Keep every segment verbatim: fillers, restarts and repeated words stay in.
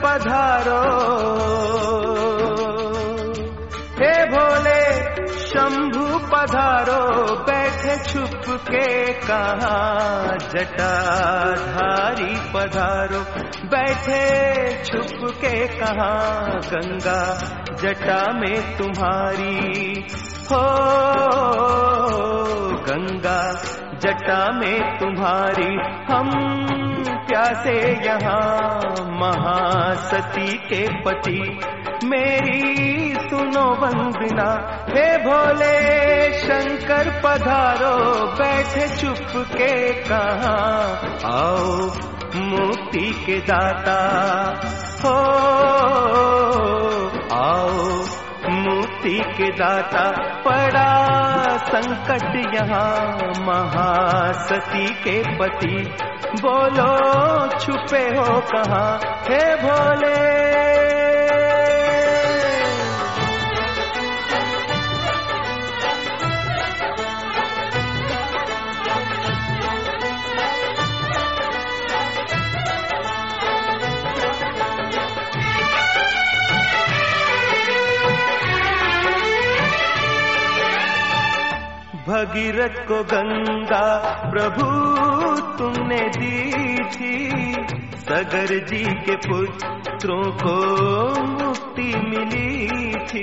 पधारो, हे भोले शंभु पधारो, बैठे छुप के कहाँ जटाधारी पधारो, बैठे छुप के कहाँ गंगा जटा में तुम्हारी, हो गंगा जटा में तुम्हारी। हम प्यासे यहाँ महासती के पति, मेरी सुनो वंदना, हे भोले शंकर पधारो, बैठे चुप के कहाँ, आओ मुक्ति के दाता, हो आओ मुक्ति के दाता। पड़ा संकट यहाँ महासती के पति, बोलो छुपे हो कहाँ, हे भोले। भगीरथ को गंगा प्रभु तुमने दी थी, सगर जी के पुत्रों को मुक्ति मिली थी।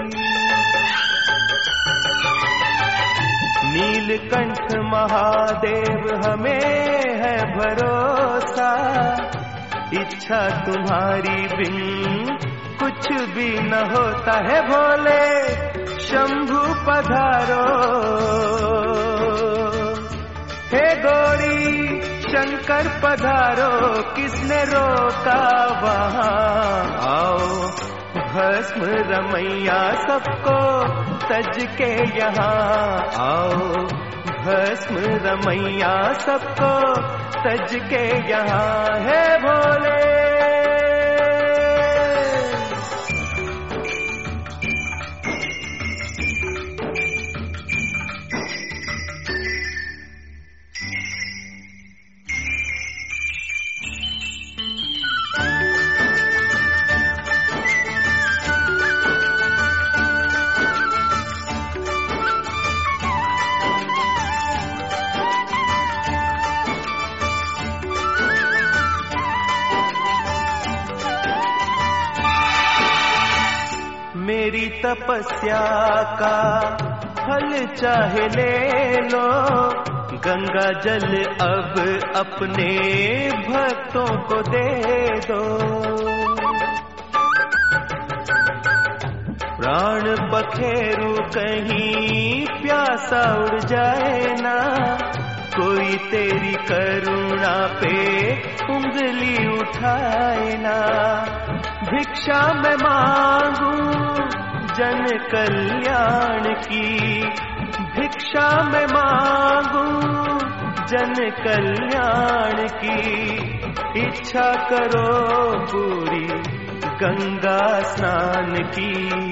नीलकंठ महादेव हमें है भरोसा, इच्छा तुम्हारी बिन कुछ भी न होता है। भोले शंभु पधारो, हे गौरी शंकर पधारो, किसने रोका वहाँ, आओ भस्म रमैया सबको तज के यहाँ, आओ भस्म रमैया सबको तज के यहाँ, हे भोले। मेरी तपस्या का फल चाहे ले लो, गंगा जल अब अपने भक्तों को दे दो। प्राण बखेरू कहीं प्यासा उड़ जाए ना, कोई तेरी करुणा पे उंगली उठाए ना। भिक्षा में मांगू जन कल्याण की, भिक्षा में मांगू जन कल्याण की, इच्छा करो पूरी गंगा स्नान की।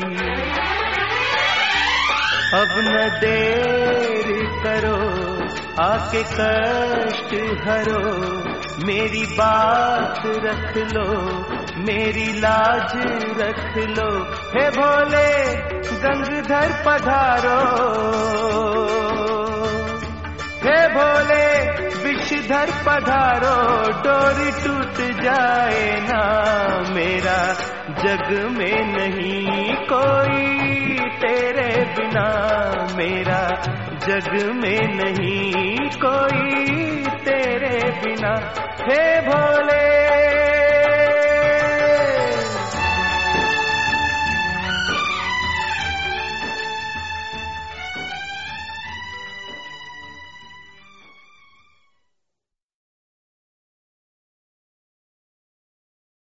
अब न देर करो आके कष्ट हरो, मेरी बात रख लो, मेरी लाज रख लो, हे भोले गंगाधर पधारो, हे भोले विषधर पधारो। डोरी टूट जाए ना मेरा, जग में नहीं कोई तेरे बिना, मेरा जग में नहीं कोई तेरे बिना, हे भोले।